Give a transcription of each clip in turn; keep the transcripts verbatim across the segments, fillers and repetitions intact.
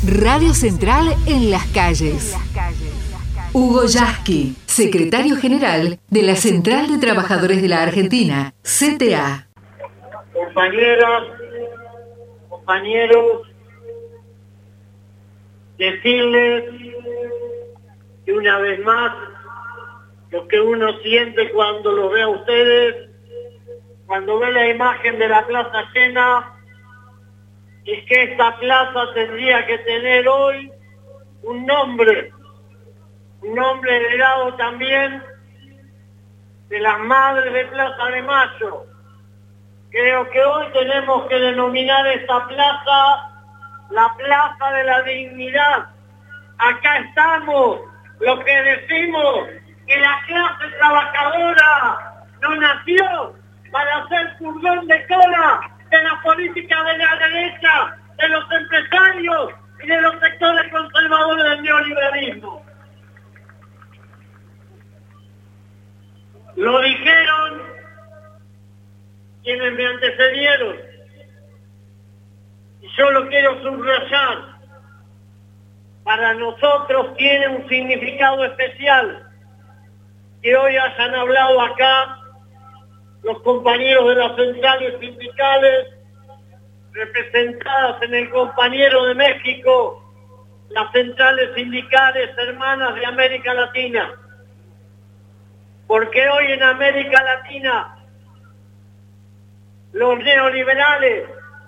Radio Central en las calles. Hugo Yasky, secretario general de la Central de Trabajadores de la Argentina, C T A. Compañeras, compañeros, decirles que una vez más, lo que uno siente cuando los ve a ustedes, cuando ve la imagen de la plaza llena, es que esta plaza tendría que tener hoy un nombre, un nombre heredado también de las madres de Plaza de Mayo. Creo que hoy tenemos que denominar esta plaza la Plaza de la Dignidad. Acá estamos, lo que decimos, que la clase trabajadora no nació para ser furgón de cola de la política de la derecha, de los empresarios y de los sectores conservadores del neoliberalismo. Lo dijeron quienes me antecedieron, y yo lo quiero subrayar. Para nosotros tiene un significado especial que hoy hayan hablado acá los compañeros de las centrales sindicales, representadas en el compañero de México, las centrales sindicales hermanas de América Latina. Porque hoy en América Latina los neoliberales,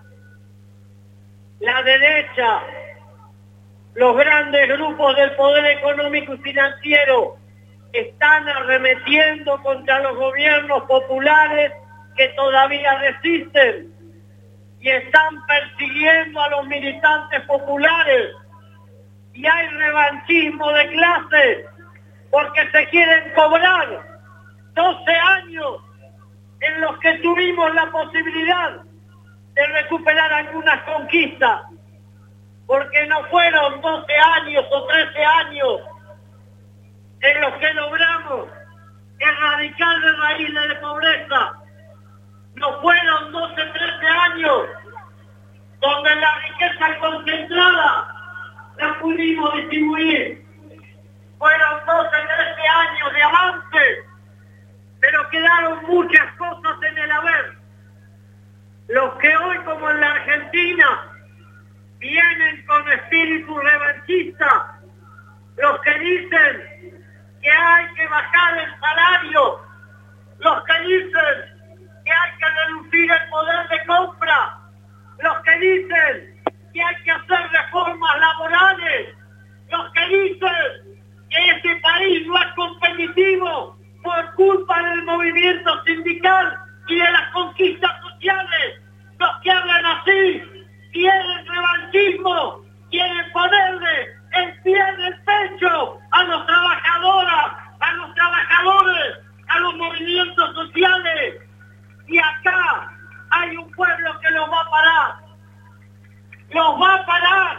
la derecha, los grandes grupos del poder económico y financiero están arremetiendo contra los gobiernos populares que todavía resisten y están persiguiendo a los militantes populares. Y hay revanchismo de clase porque se quieren cobrar doce años en los que tuvimos la posibilidad de recuperar algunas conquistas, porque no fueron doce años o trece años en los que logramos erradicar de raíz la pobreza. No fueron doce, trece años donde la riqueza concentrada la pudimos distribuir. Fueron doce, trece años de avance, pero quedaron muchas cosas en el haber. Los que hoy, como en la Argentina, vienen con espíritu revanchista, los que dicen que hay que bajar el salario, los que dicen que hay que reducir el poder de compra, los que dicen que hay que hacer reformas laborales, los que dicen que este país no es competitivo por culpa del movimiento sindical y de las conquistas sociales, los que hablan así quieren revanchismo, quieren ponerle el pie en el pecho a los trabajadoras, a los trabajadores, a los movimientos sociales. Y acá hay un pueblo que los va a parar. Los va a parar.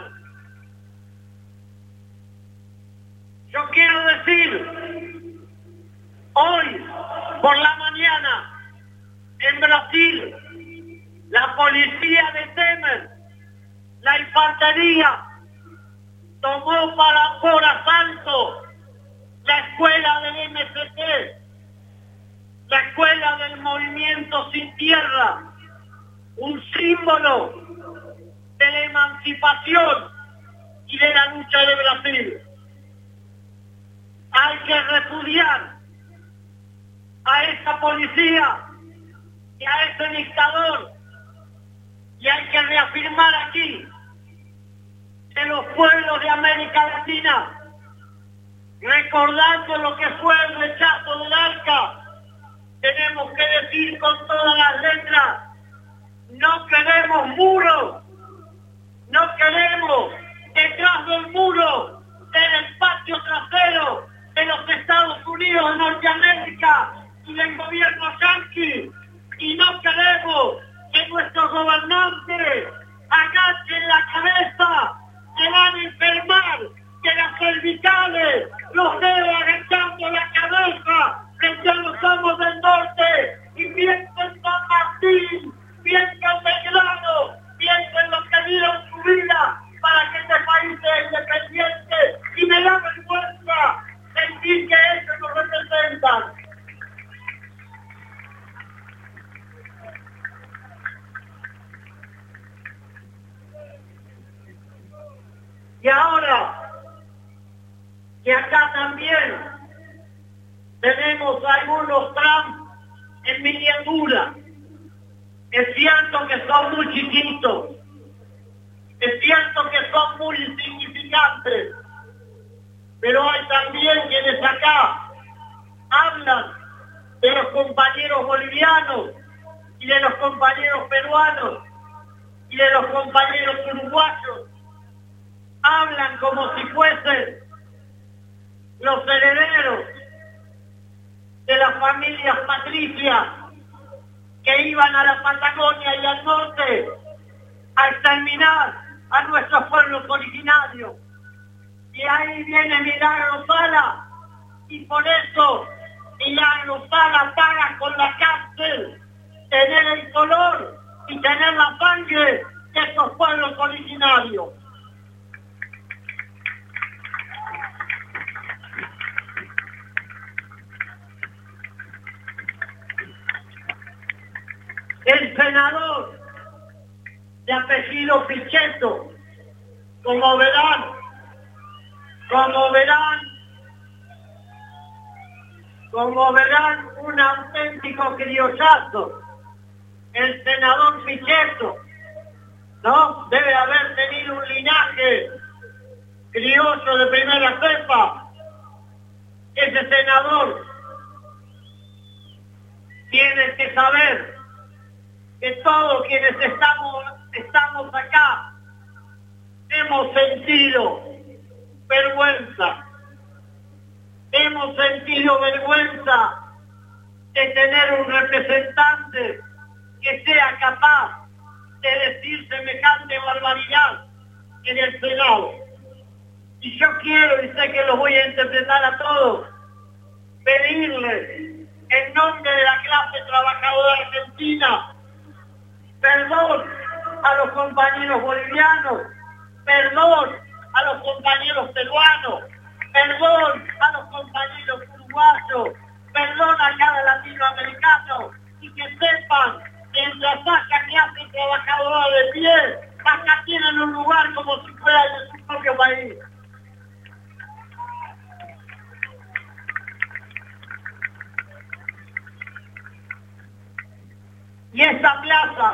Yo quiero decir, hoy por la mañana, en Brasil, la policía de Temer, la infantería, tomó para por asalto la escuela del M S T, la escuela del Movimiento Sin Tierra, un símbolo de la emancipación y de la lucha de Brasil. Hay que repudiar a esa policía y a ese dictador, y hay que reafirmar aquí que los pueblos de América Latina, recordando lo que fue el rechazo del ALCA, tenemos que decir con todas las letras: no queremos muros, no queremos detrás del muro, del patio trasero de los Estados Unidos de Norteamérica y del gobierno yanqui, y no queremos que nuestros gobernantes agachen la cabeza, se van a enfermar, que las cervicales, los dedos agachando la cabeza frente a los amos del norte, y piensen en San Martín, piensen en Belgrano, piensen en los que dieron su vida para que este país Y ahora, que acá también tenemos algunos Trump en miniatura, es cierto que son muy chiquitos, es cierto que son muy insignificantes, pero hay también quienes acá hablan de los compañeros bolivianos y de los compañeros peruanos y de los compañeros uruguayos. Hablan como si fuesen los herederos de las familias patricias que iban a la Patagonia y al norte a exterminar a nuestros pueblos originarios. Y ahí viene Milagro Sala, y por eso Milagro Sala paga con la cárcel tener el color y tener la sangre de estos pueblos originarios. El senador de apellido Pichetto, como verán, como verán, como verán, un auténtico criollazo, el senador Pichetto, ¿no? Debe haber tenido un linaje criollo de primera cepa. Ese senador tiene que saber que todos quienes estamos, estamos acá hemos sentido vergüenza. Hemos sentido vergüenza de tener un representante que sea capaz de decir semejante barbaridad en el Senado. Y yo quiero, y sé que los voy a interpretar a todos, pedirles en nombre de la clase trabajadora argentina perdón a los compañeros bolivianos, perdón a los compañeros peruanos, perdón a los compañeros uruguayos, perdón a cada latinoamericano, y que sepan que en la saca que hace trabajadora de pie, acá tienen un lugar como si fuera de su propio país. Y esta plaza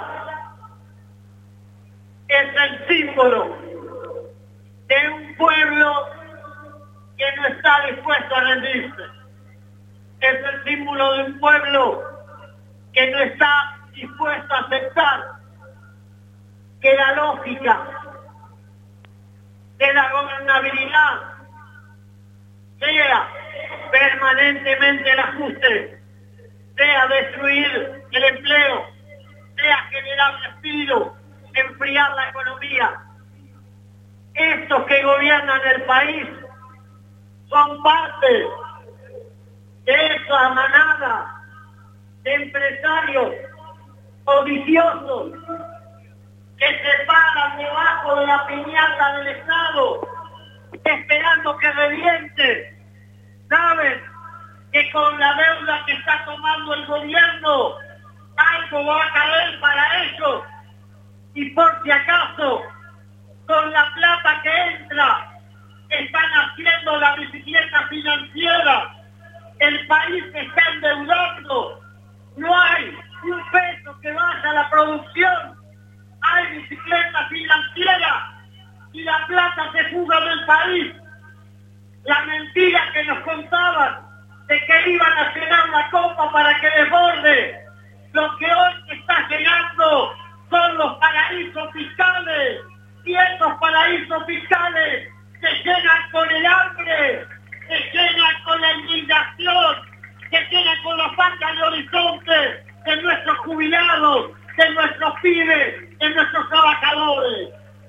es el símbolo de un pueblo que no está dispuesto a rendirse. Es el símbolo de un pueblo que no está dispuesto a aceptar que la lógica de la gobernabilidad sea permanentemente el ajuste, sea destruir el empleo, sea generar despido, enfriar la economía. Estos que gobiernan el país son parte de esa manada de empresarios odiciosos que se paran debajo de la piñata del Estado esperando que reviente. Saben que con la deuda que está tomando el gobierno algo va a caer para ellos, y por si acaso con la plata que entra están haciendo la bicicleta financiera. El país se está endeudando, no hay un peso que vaya a la producción, hay bicicleta financiera y la plata se fuga del país. La mentira que nos contaban de que iban a llenar la copa para que desborde, lo que hoy está llegando son los paraísos fiscales, y esos paraísos fiscales se llenan con el hambre, se llenan con la indignación, se llenan con la falta de horizonte de nuestros jubilados, de nuestros pibes, de nuestros trabajadores.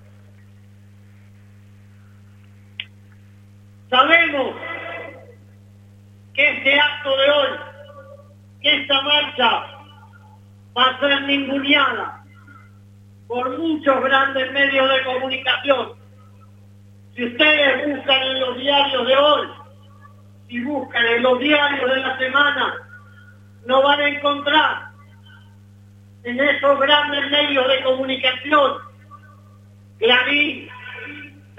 Sabemos que este acto de hoy, que esta marcha va a ser ninguneada por muchos grandes medios de comunicación. Si ustedes buscan en los diarios de hoy, si buscan en los diarios de la semana, no van a encontrar en esos grandes medios de comunicación, Clarín,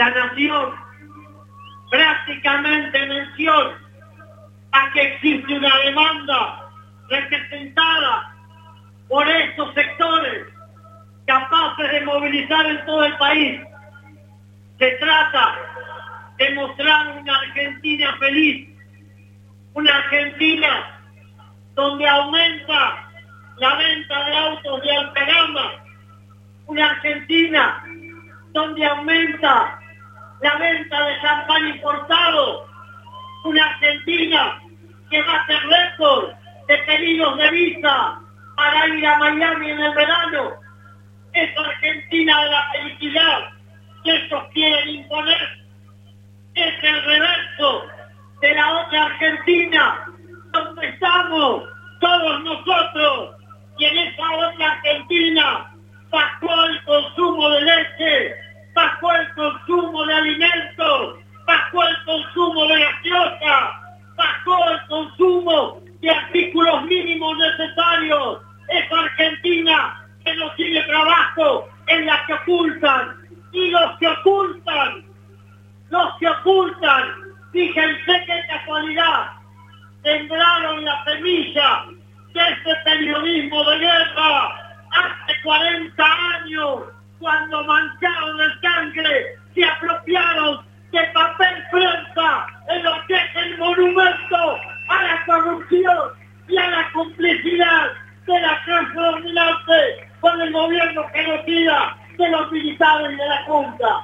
esta nación prácticamente menciona a que existe una demanda representada por estos sectores capaces de movilizar en todo el país. Se trata de mostrar una Argentina feliz, una Argentina donde aumenta la venta de autos de alta gama, una Argentina donde aumenta la venta de champán importado, una Argentina que va a hacer récord de pedidos de visa para ir a Miami en el verano. Esa Argentina de la felicidad que ellos quieren imponer es el reverso de la otra Argentina donde estamos todos nosotros, y en esa otra Argentina bajó el consumo de leche, bajó el consumo de alimentos, bajó el consumo de gaseosa, bajó el consumo de artículos mínimos necesarios. Esa Argentina que no tiene trabajo es la que ocultan, y los que ocultan, los que ocultan, fíjense qué casualidad, sembraron la semilla de este periodismo de guerra hace cuarenta años, cuando mancharon el sangre, se apropiaron de papel prensa en lo que es el monumento a la corrupción y a la complicidad de la clase dominante con el gobierno genocida de los militares y de la Junta.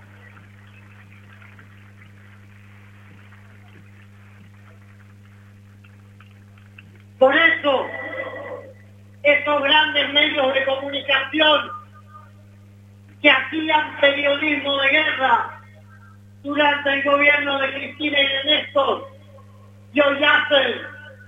Por eso, esos grandes medios de comunicación que hacían periodismo de guerra durante el gobierno de Cristina y de Néstor, y hoy hacen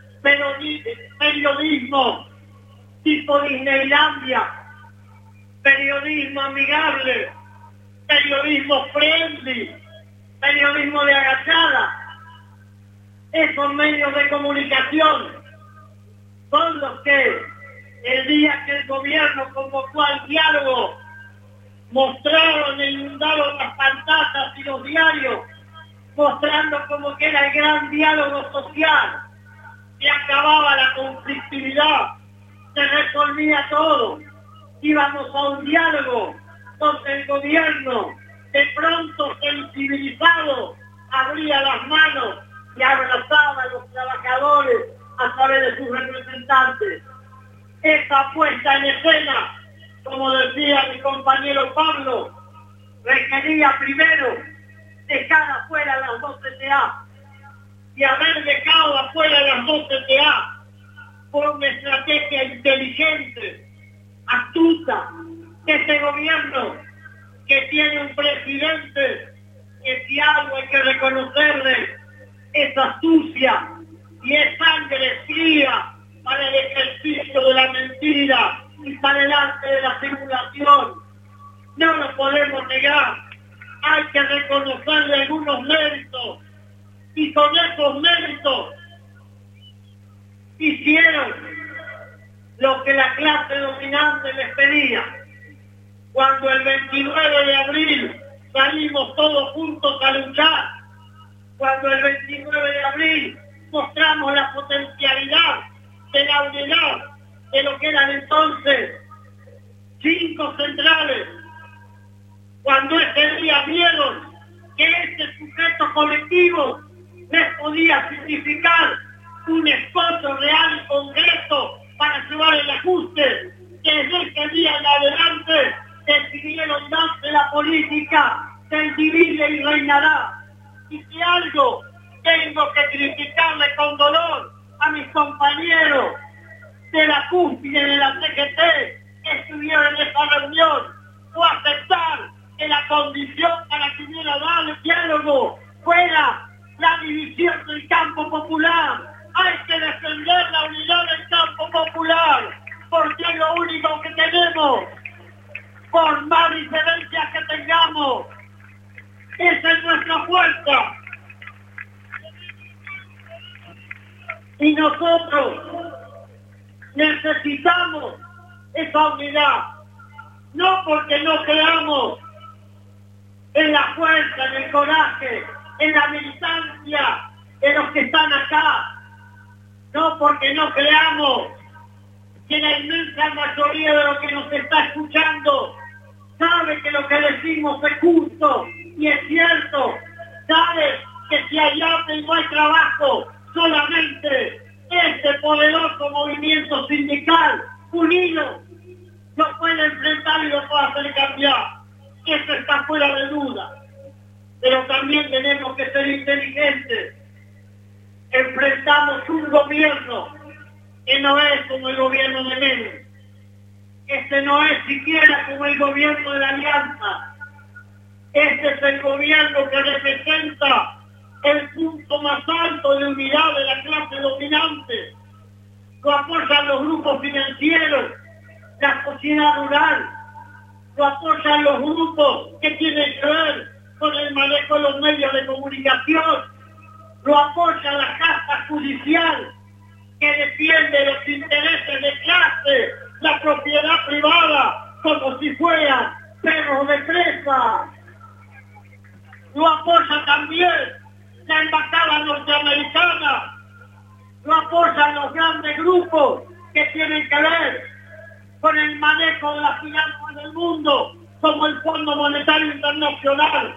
periodismo tipo Disneylandia, periodismo amigable, periodismo friendly, periodismo de agachada. Esos medios de comunicación son los que el día que el gobierno convocó al diálogo mostraron e inundaron las pantallas y los diarios, mostrando como que era el gran diálogo social, que acababa la conflictividad, se resolvía todo. Íbamos a un diálogo donde el gobierno, de pronto sensibilizado, abría las manos y abrazaba a los trabajadores a través de sus representantes. Esa puesta en escena, como decía mi compañero Pablo, requería primero dejar afuera las dos C T A, y haber dejado afuera las dos C T A por una estrategia inteligente, astuta, de este gobierno que tiene un presidente que, si algo hay que reconocerle, es astucia y es sangre fría para el ejercicio de la mentira y para el arte de la simulación. No lo podemos negar, hay que reconocerle algunos méritos, y con esos méritos hicieron lo que la clase dominante les pedía. Cuando el veintinueve de abril salimos todos juntos a luchar, cuando el veintinueve de abril mostramos la potencialidad de la unidad de lo que eran entonces cinco centrales, cuando ese día vieron que este sujeto colectivo les podía significar un esfuerzo real y concreto para llevar el ajuste, desde ese día en adelante decidieron darse la política del divide y reinará. Y si algo tengo que criticarle con dolor a mis compañeros de la cúspide de la C G T que estuvieron en esa reunión, o aceptar que la condición para que hubiera dado el diálogo fuera la división del campo popular. Hay que defender la unidad del campo popular, porque es lo único que tenemos. Por más diferencias que tengamos, esa es nuestra fuerza. Y nosotros necesitamos esa unidad, no porque no creamos en la fuerza, en el coraje, en la militancia de los que están acá. No porque no creamos que la inmensa mayoría de los que nos está escuchando sabe que lo que decimos es justo y es cierto. Sabe que si hay hambre y no hay trabajo, solamente este poderoso movimiento sindical unido lo puede enfrentar y lo puede hacer cambiar. Eso está fuera de duda. Pero también tenemos que ser inteligentes. Enfrentamos un gobierno que no es como el gobierno de Menem. Este no es siquiera como el gobierno de la Alianza. Este es el gobierno que representa el punto más alto de unidad de la clase dominante. Lo apoyan los grupos financieros, la sociedad rural, lo apoyan los grupos que tienen que ver con el manejo de los medios de comunicación, lo apoya la casta judicial que defiende los intereses de clase, la propiedad privada, como si fueran perros de presa. Lo apoya también la embajada norteamericana, lo apoyan los grandes grupos que tienen que ver con el manejo de las finanzas del mundo, como el Fondo Monetario Internacional.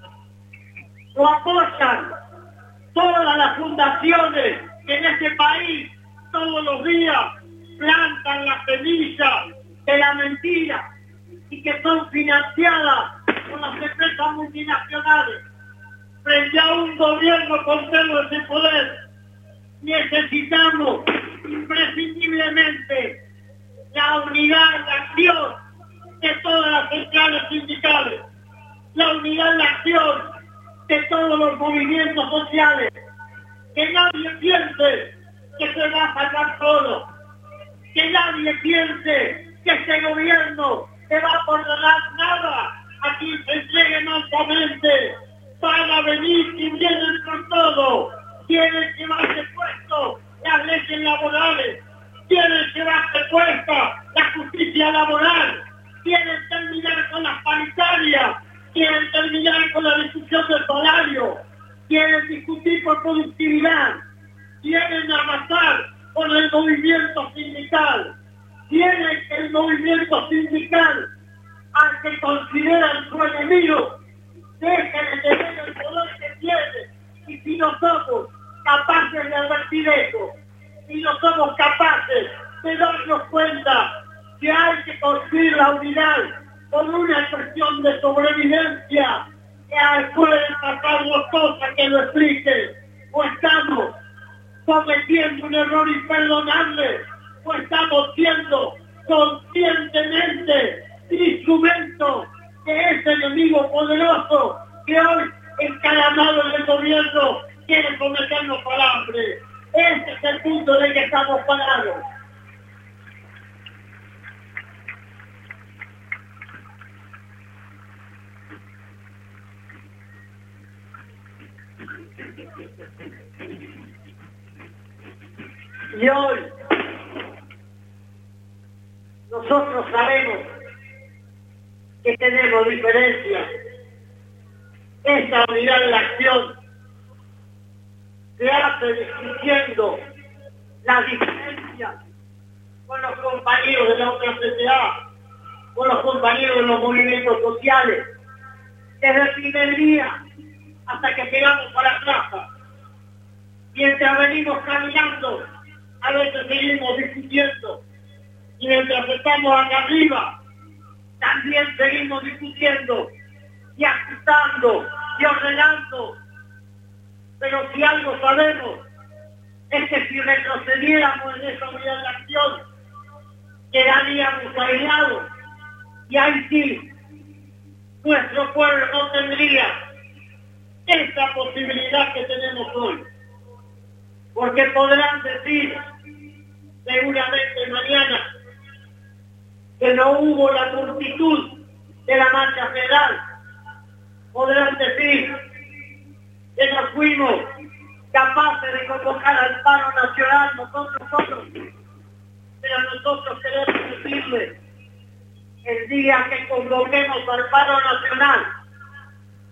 Lo apoyan todas las fundaciones que en este país todos los días plantan la semilla de la mentira y que son financiadas por las empresas multinacionales. Frente a un gobierno con celos de poder, necesitamos imprescindiblemente la unidad de acción de todas las centrales sindicales, la unidad de acción de todos los movimientos sociales. Que nadie piense que se va a salvar solo, que nadie piense que este gobierno se va a perdonar nada a quien se entregue mansamente. Van a venir y vienen por todo, quieren llevarse puesto las leyes laborales, quieren llevarse puesta la justicia laboral, quieren terminar con las paritarias, quieren terminar con la discusión del salario, quieren discutir por productividad, quieren avanzar con el movimiento sindical, quieren que el movimiento sindical, al que consideran su enemigo, deje de tener el poder que tiene. Y si no somos capaces de advertir eso, si no somos capaces de darnos cuenta que hay que construir la unidad con una cuestión de sobrevivencia, que pueden pasarnos cosas que lo expliquen, o estamos cometiendo un error imperdonable, o estamos siendo conscientemente instrumentos de ese enemigo poderoso que hoy, encalamado en el gobierno, quiere cometernos al hambre. Ese es el punto de que estamos parados. Y hoy nosotros sabemos que tenemos diferencias. Esta unidad de la acción se hace discutiendo las diferencias con los compañeros de la otra C C A, con los compañeros de los movimientos sociales, desde el primer día hasta que llegamos a la plaza. Mientras venimos caminando, a veces seguimos discutiendo, y mientras estamos acá arriba, también seguimos discutiendo y ajustando y ordenando. Pero si algo sabemos es que si retrocediéramos en esa unidad de acción, quedaríamos aislados, y ahí sí nuestro pueblo no tendría esa posibilidad que tenemos hoy, porque podrán decir seguramente mañana que no hubo la multitud de la marcha federal, podrán decir que no fuimos capaces de convocar al paro nacional nosotros solos, pero nosotros queremos decirles, el día que convoquemos al paro nacional,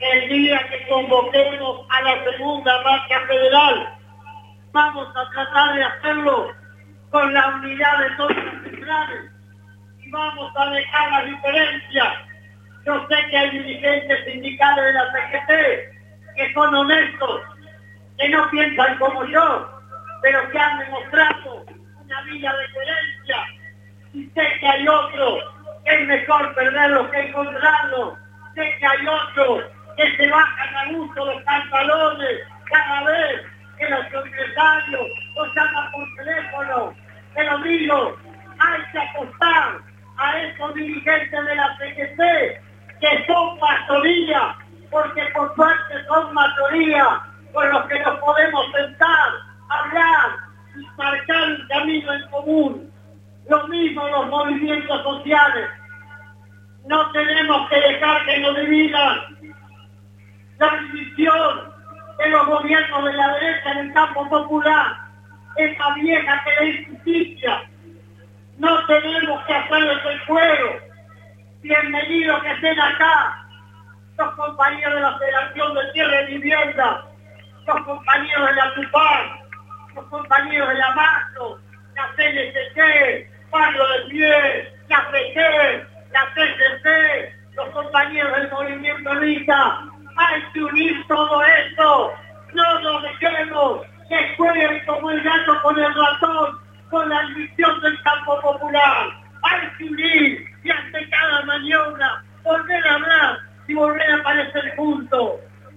convoquemos a la segunda marcha federal. Vamos a tratar de hacerlo con la unidad de todas las centrales y vamos a dejar las diferencias. Yo sé que hay dirigentes sindicales de la C G T que son honestos, que no piensan como yo, pero que han demostrado una vida de coherencia. Y sé que hay otros que es mejor perderlos que encontrarlos. Sé que hay otros que se bajan a gusto los pantalones cada vez que los empresarios los llaman por teléfono. Pero digo, hay que apostar a esos dirigentes de la C G T que son mayoría, porque por suerte son mayoría con los que nos podemos sentar, hablar y marcar un camino en común. Lo mismo los movimientos sociales. No tenemos que dejar que nos dividan. La división de los gobiernos de la derecha en el campo popular es más vieja que la injusticia. No tenemos que hacerles el juego. Bienvenidos que estén acá los compañeros de la Federación de Tierra y Vivienda, los compañeros de la TUPAC, los compañeros de la MASO, la C N C C, Pablo de Pie, la P G, la C C C, los compañeros del Movimiento Rita. Hay que unir todo esto. No nos dejemos que jueguen como el gato con el ratón, con la división del campo popular. Hay que unir y ante cada maniobra volver a hablar y volver a aparecer juntos.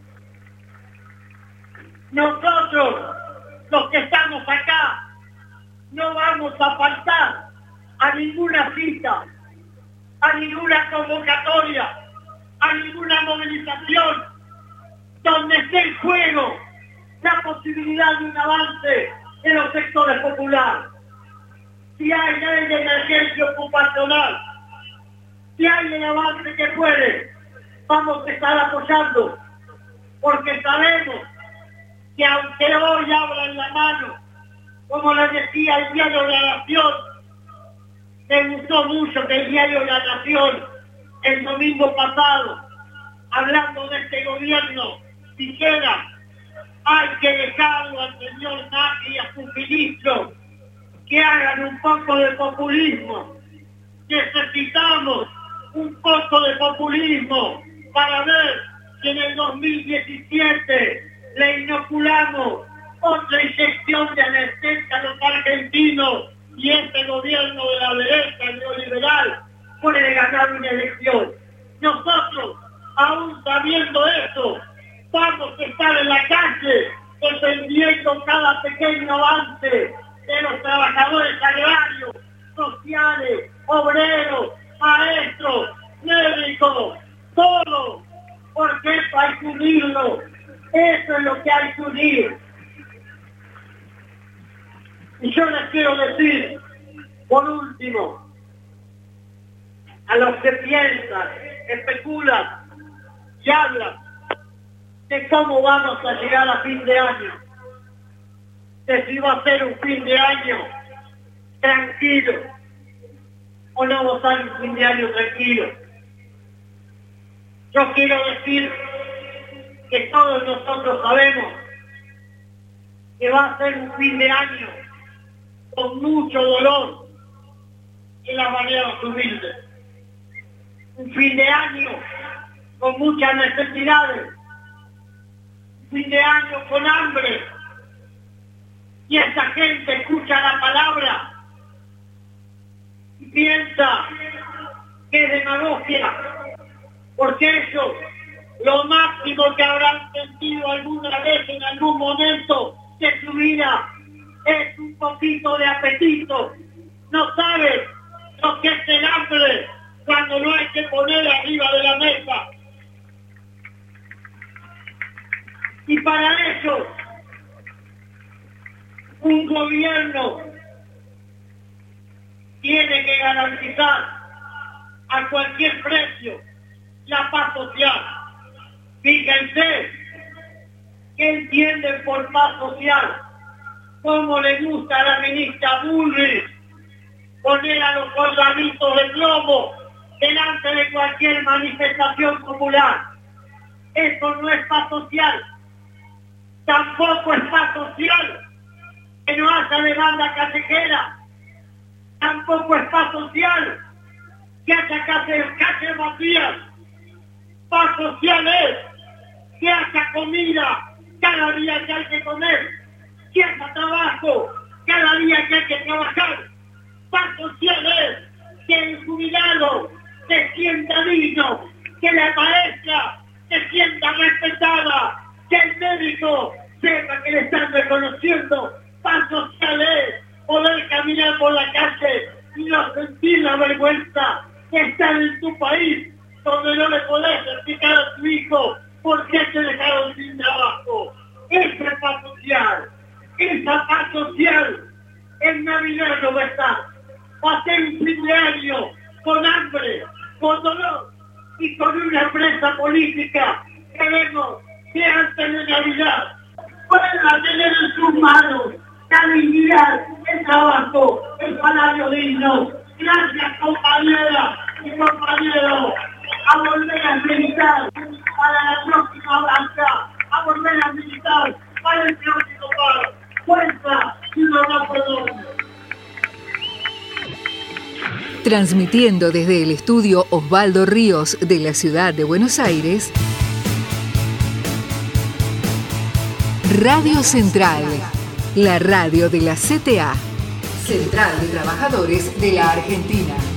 Nosotros, los que estamos acá, no vamos a faltar a ninguna cita, a ninguna convocatoria, a ninguna movilización donde esté en juego la posibilidad de un avance en los sectores populares. Si hay ley de emergencia ocupacional, si hay el avance que puede, vamos a estar apoyando, porque sabemos que aunque hoy abran la mano, como les decía el diario La Nación, me gustó mucho que el diario La Nación el domingo pasado, hablando de este gobierno, dijera: hay que dejarlo al señor Macri y a sus ministros que hagan un poco de populismo. Necesitamos un poco de populismo para ver que en el dos mil diecisiete le inoculamos otra inyección de anestesia a los argentinos y este gobierno de la derecha neoliberal puede ganar una elección. Nosotros, aún sabiendo eso, vamos a estar en la calle defendiendo cada pequeño avance de los trabajadores agrarios, sociales, obreros, maestros, médicos, todos, porque eso hay que unirlo. Eso es lo que hay que unir. Y yo les quiero decir, por último, a los que piensan, especulan y hablan de cómo vamos a llegar a fin de año, de si va a ser un fin de año tranquilo o no va a ser un fin de año tranquilo. Yo quiero decir que todos nosotros sabemos que va a ser un fin de año con mucho dolor en las barriadas humildes. Un fin de año con muchas necesidades. Un fin de año con hambre. Y esa gente escucha la palabra y piensa que es demagogia, porque ellos lo máximo que habrán sentido alguna vez en algún momento de su vida es un poquito de apetito. No saben lo que es el hambre cuando no hay que poner arriba de la mesa. Y para eso, un gobierno tiene que garantizar a cualquier precio la paz social. Fíjense que entienden por paz social, cómo le gusta a la ministra Bullrich poner a los soldaditos de plomo delante de cualquier manifestación popular. Eso Eso no es paz social. Tampoco es paz social que no haya demanda callejera. Tampoco es paz social que haya calles calle vacías. Paz social es que haya comida cada día que hay que comer, que haya trabajo cada día que hay que trabajar. Paz social es que el jubilado se sienta digno, que la maestra se sienta respetada, que el médico sepa que le están reconociendo. Paz social es poder caminar por la calle y no sentir la vergüenza de estar en tu país, donde no le podés explicar a tu hijo por qué te dejaron sin trabajo. Esa es paz social. Esa paz social en Navidad no va a estar. Pasé un fin de año con hambre, con dolor y con una presa política. Queremos que antes de Navidad puedan tener en sus manos la dignidad, el trabajo, el salario digno. Gracias, compañeras y compañeros, a volver a militar para la próxima marcha, a volver a militar para el próximo paro. Fuerza, ciudadano Perón. Transmitiendo desde el estudio Osvaldo Ríos de la ciudad de Buenos Aires, Radio Central, la radio de la C T A, Central de Trabajadores de la Argentina.